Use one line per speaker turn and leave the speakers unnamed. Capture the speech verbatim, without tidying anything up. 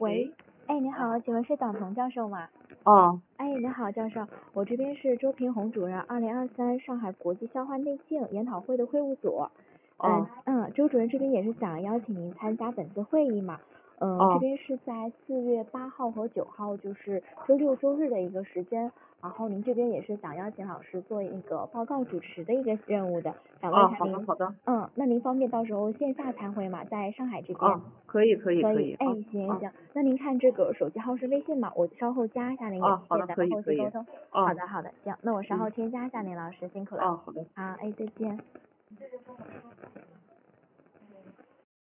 喂，哎，你好，请问是党彤教授吗？
哦
哎，你好，教授，我这边是周平红主任，二零二三上海国际消化内镜研讨会的会务组。嗯
哦
嗯，周主任这边也是想邀请您参加本次会议嘛。嗯，这
哦
边是在四月八号和九号，就是周六周日的一个时间。然后您这边也是想邀请老师做那个报告主持的一个任务的，想问
哦，
一下您，
好的好的，
嗯，那您方便到时候线下参会吗？在上海这边？
哦，可以可以
可以，哎，
可以啊啊
行行，那您看这个手机号是微信吗？我稍后加一下您，也
哦，好的
谢谢咱们
可以可以，
后期沟通。
哦
好的好的，行，那我稍后
嗯
添加一下您老师，辛苦了。
哦好的。
好，哎，再见。